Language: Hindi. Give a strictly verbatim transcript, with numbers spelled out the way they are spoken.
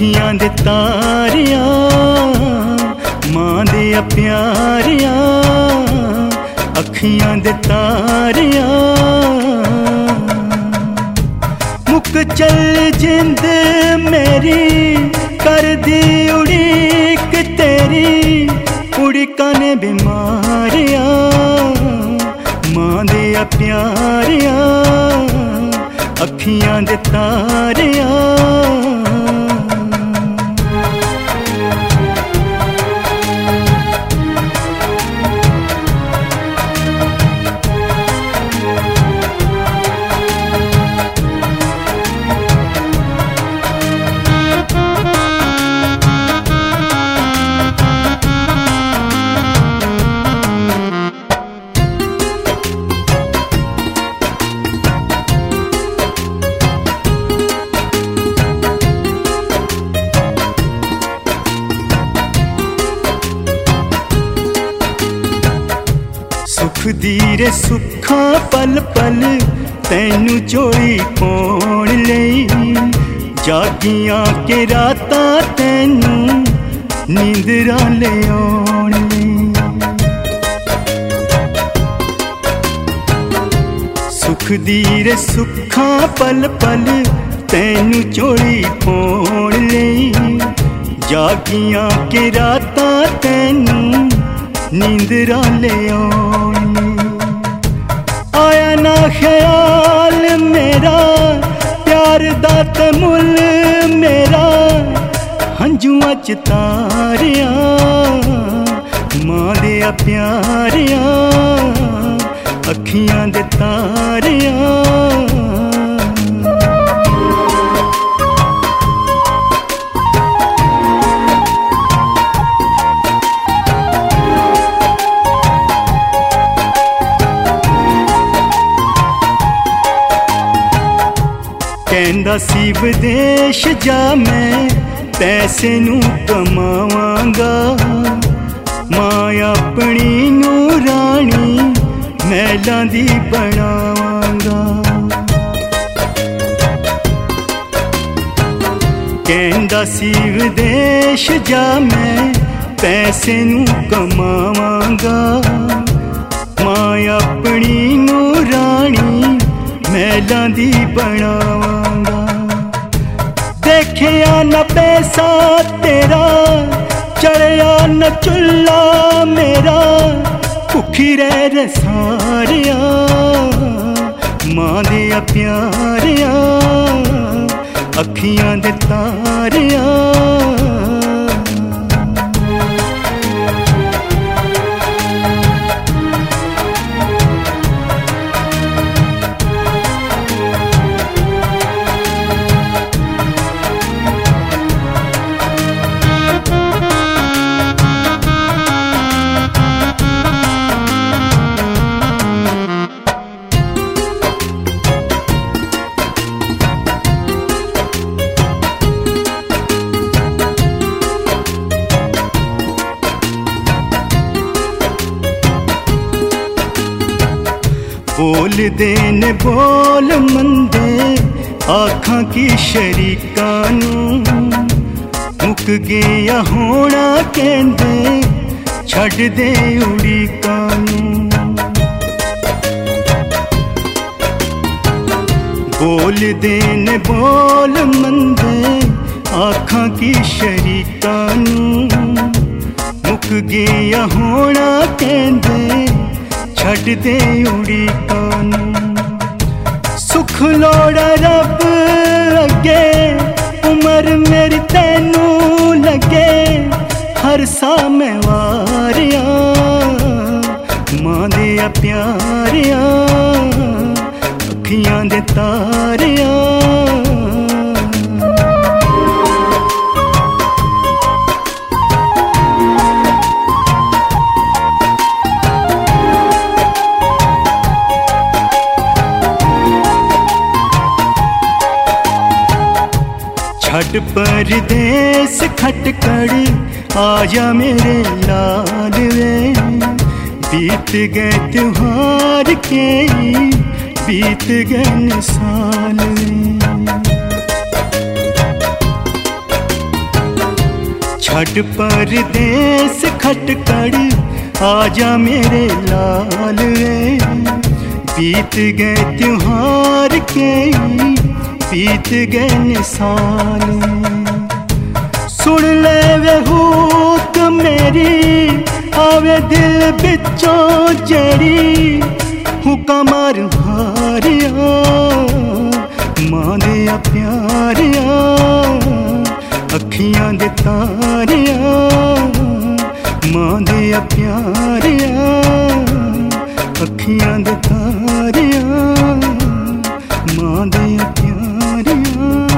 अखियां दे तारिया मां दे प्यारिया अखियां दे तारिया मुक चल जिंद मेरी कर दी उड़ीक तेरी उड़ीका ने बीमारिया मां दे प्यारिया अखियां दे तारिया सुख दीरे सुखा पल पल तैनू चोरी पाउण लई जागियां के रातां तैनू नींदरां ले आउण लई सुख दीरे सुखा पल पल तैनू चोरी पाउण लई जागियां के रातां तैनू नींदरां ले आउण आया ना ख्याल मेरा प्यार दा ते मुल मेरा हंजुआं च तारिया मां दे प्यारिया अखियां दे तारिया कहंदा सी विदेश जा मैं पैसे नू कमावांगा मां अपनी नू रानी महलां दी बनावांगा कहंदा सी विदेश जा मैं पैसे नू कमावांगा मां अपनी नू रानी महलां दी बनावांगा देखिया न पैसा तेरा चढ़िया न चुल्ला मेरा भुखी रह रसारिया मां दे प्यारिया अखियां दे तारिया बोल देन बोल मंदे आखां की शरीकां नू मुक गया होना कहंदे छड़ दे उड़ीकां नू बोल देन बोल मंदे आखां की शरीकां नू मुक गया होना कहंदे छड़ दे उड़ीकां नू सुख लोड़ा रब अगे उम्र मेरी तैनू लगे हर सा मैं वारिया मां दे प्यारिया अखियां दे तारिया छड़ परदेस खटकड़ आजा मेरे लाल वे बीत गए त्योहार के बीत गए साल वे छठ परदेस खटकड़ आजा मेरे लाल वे, बीत गए त्योहार के बीत गए साल। सुन ले वे हुक मेरी आवे दिल बिचों जड़ी, हुक्म मार हारिया मां दे प्यारिया, अखियां दे तारिया मां दे प्यारिया, अखियां दे तारिया मां दे प्यारिया।